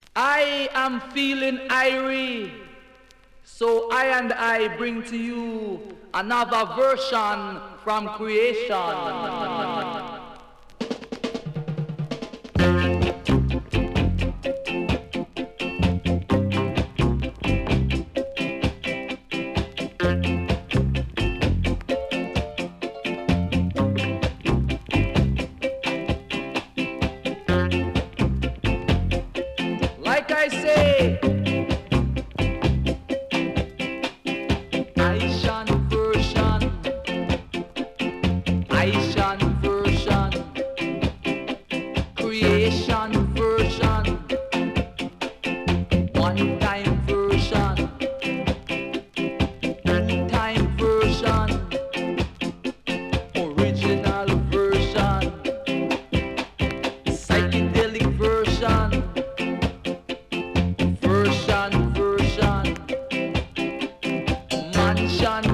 I am feeling irie, so I and I bring to you another version from creation. Like I say, Haitian version, creation version, one time version, two time version, original version, psychedelic version. Version, mansion